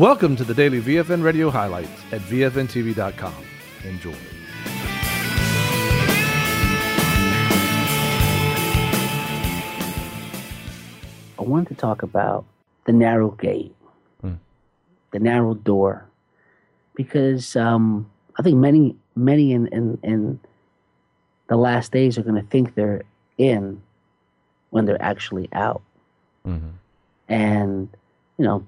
Welcome to the daily VFN radio highlights at VFNTV.com. Enjoy. I wanted to talk about the narrow gate, the narrow door, because I think many in the last days are going to think they're in when they're actually out. Mm-hmm. And, you know,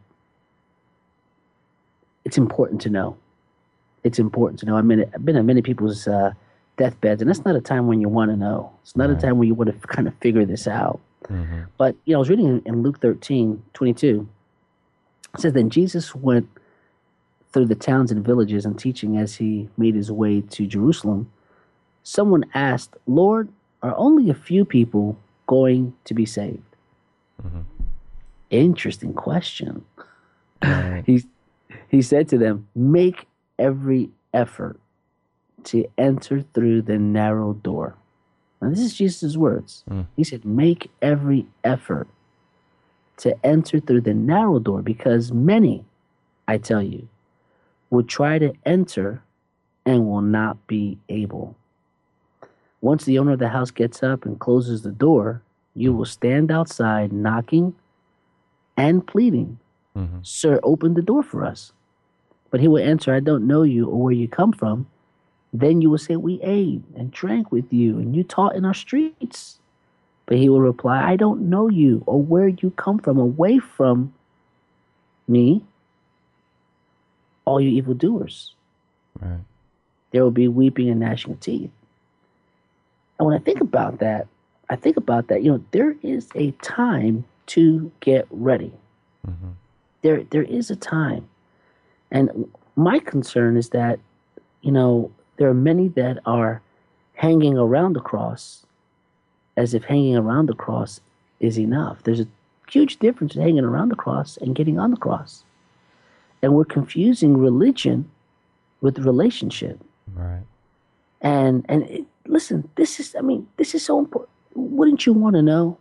it's important to know. It's important to know. I mean, I've been at many people's deathbeds, and that's not a time when you want to know. It's not a time when you want to kind of figure this out. Mm-hmm. But, you know, I was reading in Luke 13:22. It says, then Jesus went through the towns and villages and teaching as he made his way to Jerusalem. Someone asked, Lord, are only a few people going to be saved? Mm-hmm. Interesting question. Right. He said to them, make every effort to enter through the narrow door. Now, this is Jesus' words. He said, make every effort to enter through the narrow door, because many, I tell you, will try to enter and will not be able. Once the owner of the house gets up and closes the door, you will stand outside knocking and pleading, Sir, open the door for us. But he will answer, I don't know you or where you come from. Then you will say, we ate and drank with you, and you taught in our streets. But he will reply, I don't know you or where you come from. Away from me, all you evildoers. Right. There will be weeping and gnashing of teeth. And when I think about that, you know, there is a time to get ready. Mm-hmm. There is a time. And my concern is that, you know, there are many that are hanging around the cross as if hanging around the cross is enough. There's a huge difference in hanging around the cross and getting on the cross. And we're confusing religion with relationship. Right. And listen, this is so important. Wouldn't you want to know?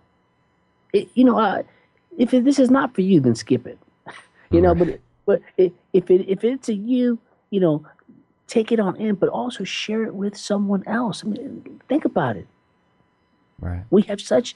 If this is not for you, then skip it. You know, but if it's a you, you know, take it on in, but also share it with someone else. I mean, think about it. Right. We have such.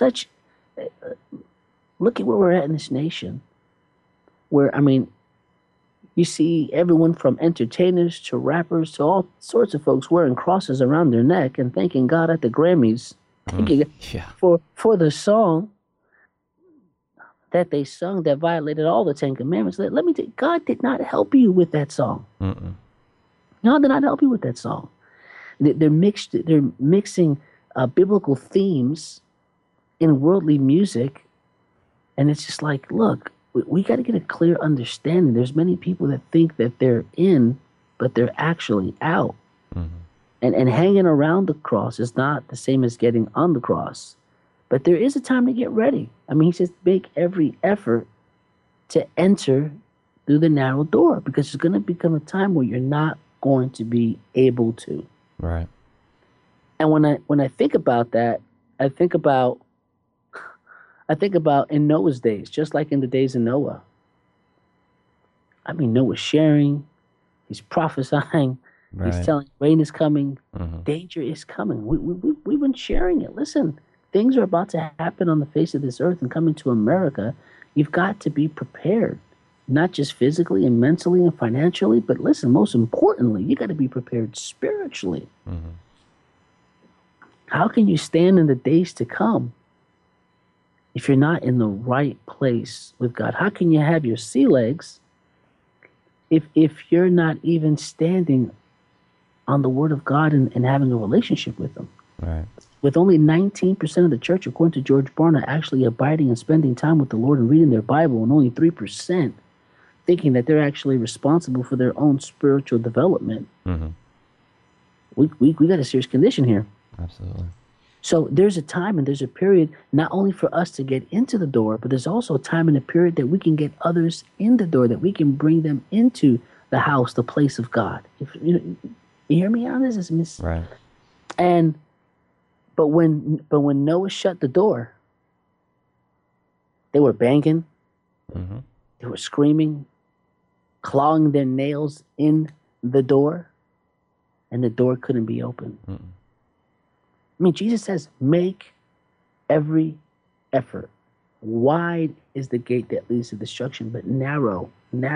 Look at where we're at in this nation. Where, I mean, you see everyone from entertainers to rappers to all sorts of folks wearing crosses around their neck and thanking God at the Grammys, for the song that they sung that violated all the Ten Commandments. Let me tell you, God did not help you with that song. God did not help you with that song. They're mixing biblical themes in worldly music, and it's just like, look, we got to get a clear understanding. There's many people that think that they're in, but they're actually out. And hanging around the cross is not the same as getting on the cross. But there is a time to get ready. I mean, he says, make every effort to enter through the narrow door, because it's going to become a time where you're not going to be able to. Right. And when I think about that, I think about in Noah's days, just like in the days of Noah. I mean, Noah's sharing, he's prophesying, he's telling rain is coming, danger is coming. We've been sharing it. Listen, things are about to happen on the face of this earth and coming to America. You've got to be prepared, not just physically and mentally and financially, but listen, most importantly, you got to be prepared spiritually. How can you stand in the days to come if you're not in the right place with God? How can you have your sea legs if you're not even standing on the Word of God and having a relationship with Him? Right. With only 19% of the church, according to George Barna, actually abiding and spending time with the Lord and reading their Bible, and only 3% thinking that they're actually responsible for their own spiritual development, we got a serious condition here. Absolutely. So there's a time and there's a period not only for us to get into the door, but there's also a time and a period that we can get others in the door, that we can bring them into the house, the place of God. You hear me on this? Right. But when Noah shut the door, they were banging, they were screaming, clawing their nails in the door, and the door couldn't be opened. I mean, Jesus says, make every effort. Wide is the gate that leads to destruction, but narrow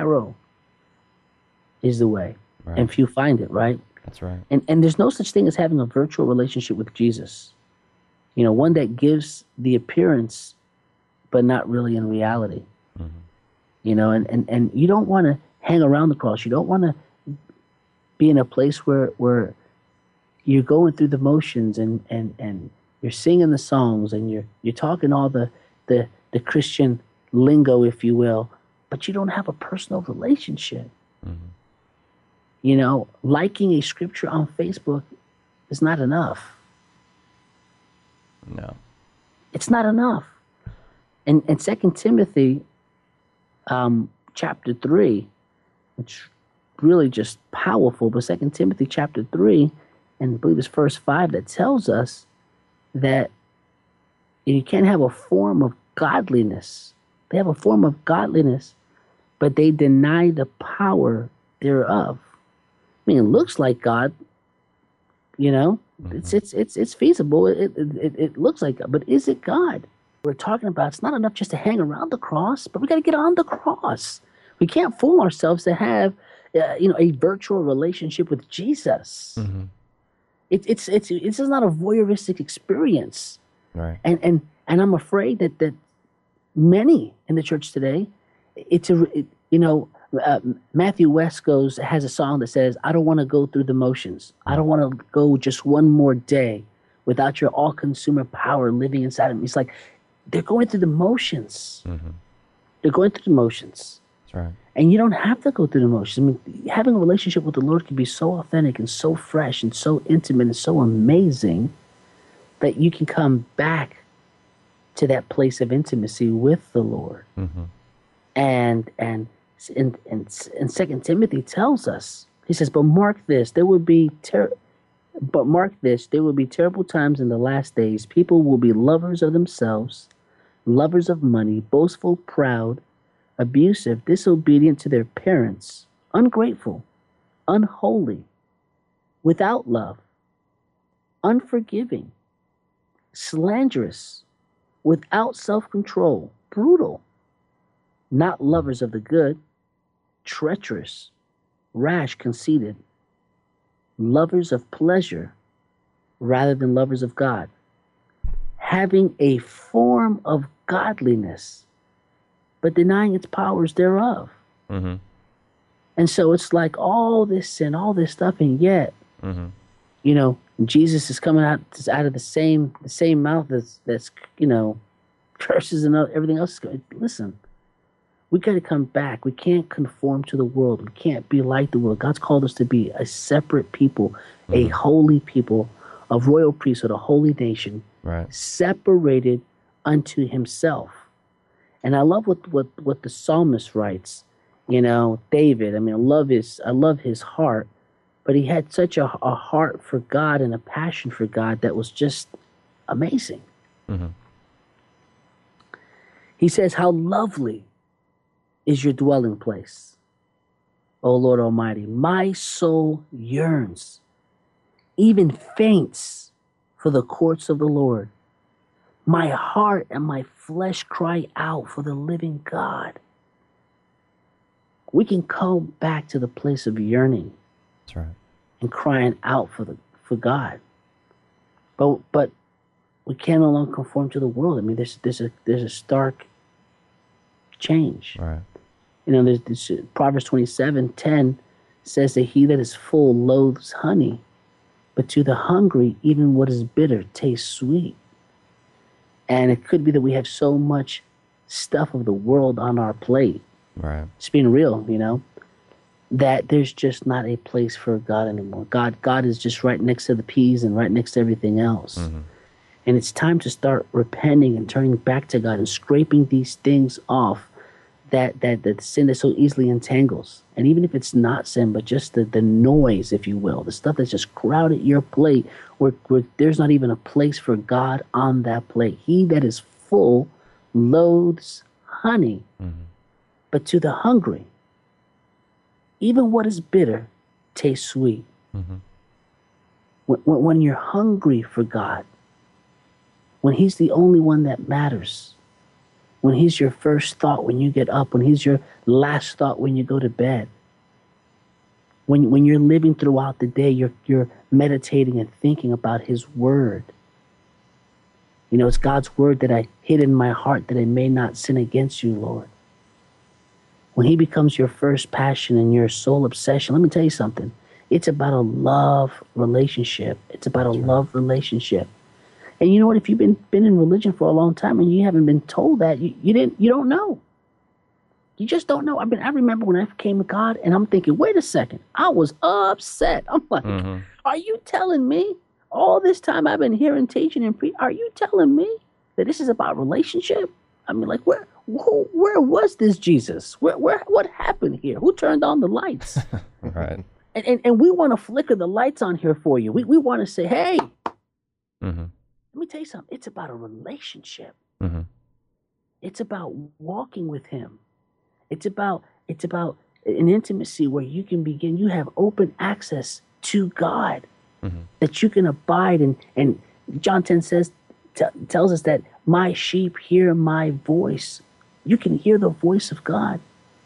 is the way. Right. And few find it, right? That's right. And there's no such thing as having a virtual relationship with Jesus. You know, one that gives the appearance, but not really in reality. You know, and you don't want to hang around the cross. You don't want to be in a place where you're going through the motions and you're singing the songs and you're talking all the Christian lingo, if you will, but you don't have a personal relationship. You know, liking a scripture on Facebook is not enough. No. It's not enough. And 2 Timothy chapter 3, which really just powerful, but 2 Timothy chapter 3, and I believe it's verse 5, that tells us that you can't have a form of godliness. They have a form of godliness, but they deny the power thereof. I mean, it looks like God, you know, it's feasible. It looks like God, but is it God? We're talking about it's not enough just to hang around the cross, but we got to get on the cross. We can't fool ourselves to have, a virtual relationship with Jesus. It's just not a voyeuristic experience. Right. And I'm afraid that many in the church today, Matthew West has a song that says, I don't want to go through the motions. I don't want to go just one more day without your all-consuming power living inside of me. It's like they're going through the motions. They're going through the motions. That's right. And you don't have to go through the motions. I mean, having a relationship with the Lord can be so authentic and so fresh and so intimate and so amazing that you can come back to that place of intimacy with the Lord. And 2 Timothy tells us, he says, but mark this, there will be terrible times in the last days. People will be lovers of themselves, lovers of money, boastful, proud, abusive, disobedient to their parents, ungrateful, unholy, without love, unforgiving, slanderous, without self-control, brutal, not lovers of the good, treacherous, rash, conceited, lovers of pleasure rather than lovers of God, having a form of godliness, but denying its powers thereof. And so it's like all this sin, all this stuff, and yet, Jesus is coming out of the same mouth that's curses and everything else. Listen, we got to come back. We can't conform to the world. We can't be like the world. God's called us to be a separate people, a holy people, a royal priesthood, a holy nation, separated unto Himself. And I love what the psalmist writes. David. I mean, I love his heart, but he had such a heart for God and a passion for God that was just amazing. He says, how lovely is your dwelling place, O Lord Almighty. My soul yearns, even faints for the courts of the Lord. My heart and my flesh cry out for the living God. We can come back to the place of yearning. That's right. And crying out for God. But we can't no longer conform to the world. I mean, there's a stark change. Right. There's this, Proverbs 27:10 says that he that is full loathes honey, but to the hungry, even what is bitter tastes sweet. And it could be that we have so much stuff of the world on our plate. Right. It's being real, that there's just not a place for God anymore. God is just right next to the peas and right next to everything else. And it's time to start repenting and turning back to God and scraping these things off that sin that so easily entangles. And even if it's not sin, but just the noise, if you will, the stuff that's just crowded your plate where there's not even a place for God on that plate. He that is full loathes honey, but to the hungry, Even what is bitter tastes sweet. When you're hungry for God, when he's the only one that matters, when he's your first thought when you get up, when he's your last thought when you go to bed, when you're living throughout the day, you're meditating and thinking about his word. You know, it's God's word that I hid in my heart that I may not sin against you, Lord. When he becomes your first passion and your sole obsession, let me tell you something. It's about a love relationship. It's about a love relationship. And you know what? If you've been in religion for a long time and you haven't been told that, you don't know. You just don't know. I remember when I came to God and I'm thinking, wait a second, I was upset. I'm like, are you telling me all this time I've been hearing teaching and are you telling me that this is about relationship? I mean, like, where was this Jesus? What happened here? Who turned on the lights? Right. And we want to flicker the lights on here for you. We want to say, hey, let me tell you something. It's about a relationship. It's about walking with him. It's about an intimacy where you have open access to God, that you can abide. And John 10 tells us that my sheep hear my voice. You can hear the voice of God.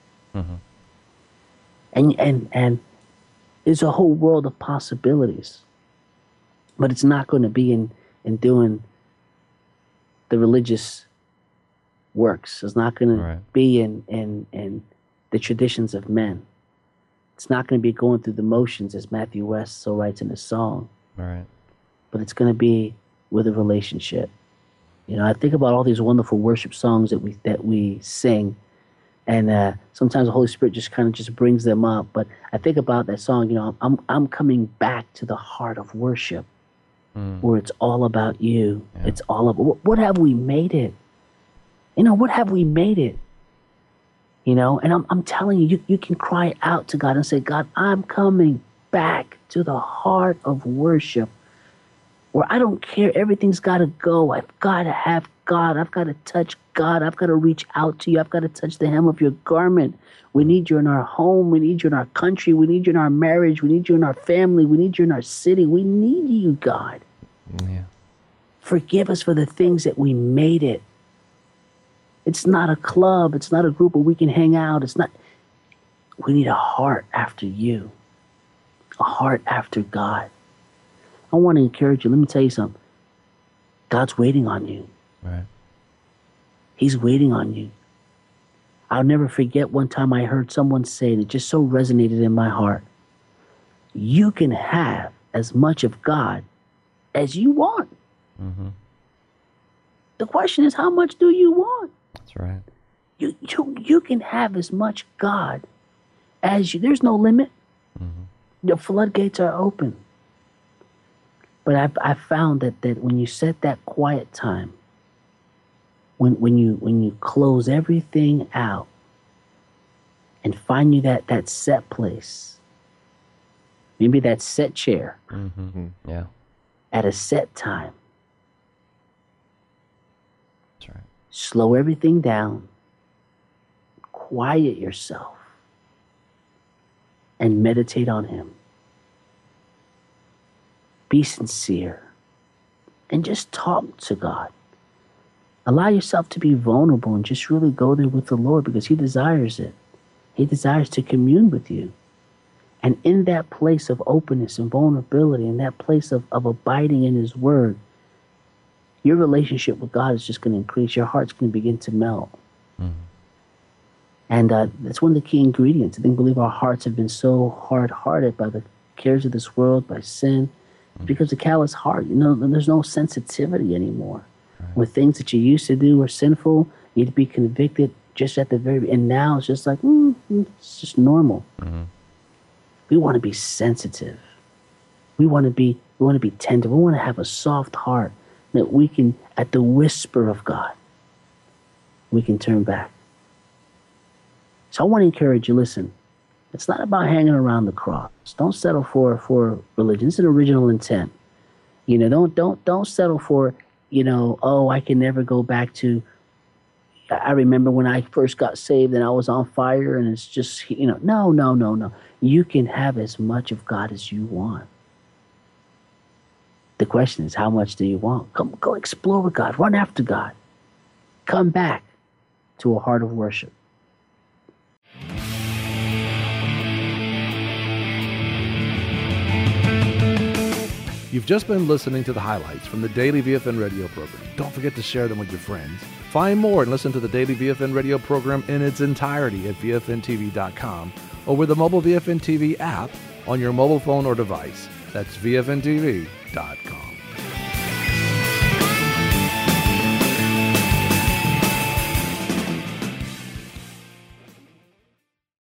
And there's a whole world of possibilities. But it's not going to be in doing the religious works. It's not going to be in the traditions of men. It's not going to be going through the motions, as Matthew West so writes in his song. Right. But it's going to be with a relationship. You know, I think about all these wonderful worship songs that we sing, and sometimes the Holy Spirit just kind of brings them up. But I think about that song. You know, I'm coming back to the heart of worship, where it's all about you. Yeah. It's all about what have we made it? You know, what have we made it? You know, and I'm telling you, you can cry out to God and say, God, I'm coming back to the heart of worship, where I don't care, everything's got to go. I've got to have God. I've got to touch God. I've got to reach out to you. I've got to touch the hem of your garment. We need you in our home. We need you in our country. We need you in our marriage. We need you in our family. We need you in our city. We need you, God. Yeah. Forgive us for the things that we made it. It's not a club. It's not a group where we can hang out. It's not. We need a heart after you, a heart after God. I want to encourage you. Let me tell you something. God's waiting on you. Right. He's waiting on you. I'll never forget one time I heard someone say, and it just so resonated in my heart. You can have as much of God as you want. The question is, how much do you want? That's right. You can have as much God as you. There's no limit. The floodgates are open. But I found that when you set that quiet time, when you close everything out and find you that set place, maybe that set chair, yeah, at a set time. That's right. Slow everything down, quiet yourself, and meditate on him. Be sincere and just talk to God. Allow yourself to be vulnerable and just really go there with the Lord, because he desires it. He desires to commune with you. And in that place of openness and vulnerability, in that place of abiding in his word, your relationship with God is just going to increase. Your heart's going to begin to melt. And that's one of the key ingredients. I believe our hearts have been so hard-hearted by the cares of this world, by sin, because the callous heart, you know, there's no sensitivity anymore. Right. When things that you used to do were sinful, you'd be convicted just at the very, and now it's just like, it's just normal. We want to be sensitive. We want to be tender. We want to have a soft heart that we can, at the whisper of God, we can turn back. So I want to encourage you, listen, it's not about hanging around the cross. Don't settle for religion. It's an original intent. You know, don't settle for, you know, oh, I can never go back to, I remember when I first got saved and I was on fire, and it's just, no. You can have as much of God as you want. The question is, how much do you want? Go explore with God. Run after God. Come back to a heart of worship. You've just been listening to the highlights from the Daily VFN radio program. Don't forget to share them with your friends. Find more and listen to the Daily VFN radio program in its entirety at VFNTV.com or with the mobile VFN TV app on your mobile phone or device. That's VFNTV.com.